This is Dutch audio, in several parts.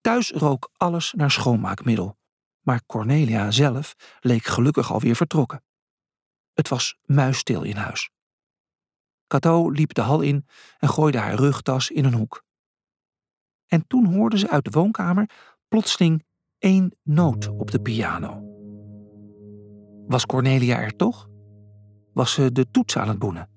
Thuis rook alles naar schoonmaakmiddel, maar Cornelia zelf leek gelukkig alweer vertrokken. Het was muisstil in huis. Cateau liep de hal in en gooide haar rugtas in een hoek. En toen hoorde ze uit de woonkamer plotseling 1 noot op de piano. Was Cornelia er toch? Was ze de toets aan het boenen?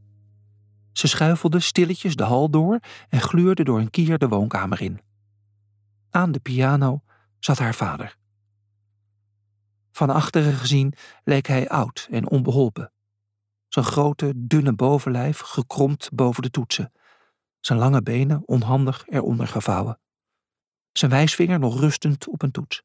Ze schuifelde stilletjes de hal door en gluurde door een kier de woonkamer in. Aan de piano zat haar vader. Van achteren gezien leek hij oud en onbeholpen. Zijn grote, dunne bovenlijf gekromd boven de toetsen. Zijn lange benen onhandig eronder gevouwen. Zijn wijsvinger nog rustend op een toets.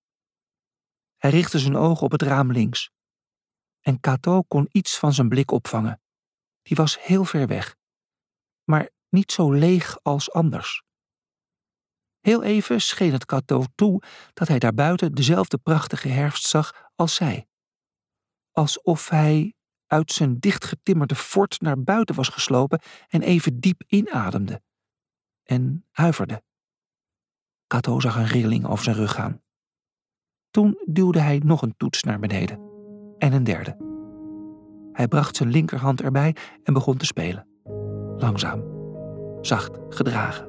Hij richtte zijn ogen op het raam links. En Cateau kon iets van zijn blik opvangen. Die was heel ver weg. Maar niet zo leeg als anders. Heel even scheen het Cateau toe dat hij daarbuiten dezelfde prachtige herfst zag als zij. Alsof hij uit zijn dichtgetimmerde fort naar buiten was geslopen en even diep inademde. En huiverde. Cateau zag een rilling over zijn rug gaan. Toen duwde hij nog een toets naar beneden. En een derde. Hij bracht zijn linkerhand erbij en begon te spelen. Langzaam. Zacht, gedragen.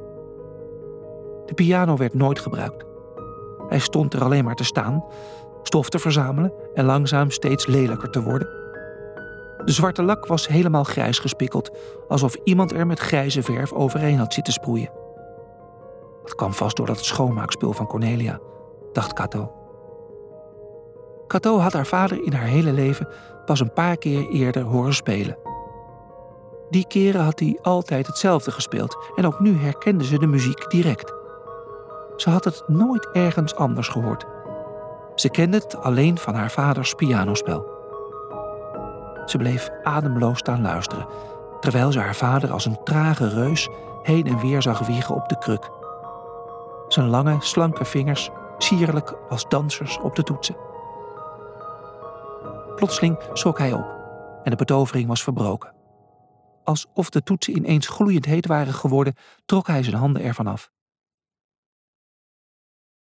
De piano werd nooit gebruikt. Hij stond er alleen maar te staan, stof te verzamelen en langzaam steeds lelijker te worden. De zwarte lak was helemaal grijs gespikkeld, alsof iemand er met grijze verf overheen had zitten sproeien. Het kwam vast door dat schoonmaakspul van Cornelia, dacht Cateau. Cateau had haar vader in haar hele leven pas een paar keer eerder horen spelen. Die keren had hij altijd hetzelfde gespeeld en ook nu herkende ze de muziek direct. Ze had het nooit ergens anders gehoord. Ze kende het alleen van haar vaders pianospel. Ze bleef ademloos staan luisteren, terwijl ze haar vader als een trage reus heen en weer zag wiegen op de kruk. Zijn lange, slanke vingers sierlijk als dansers op de toetsen. Plotseling schrok hij op en de betovering was verbroken. Alsof de toetsen ineens gloeiend heet waren geworden, trok hij zijn handen ervan af.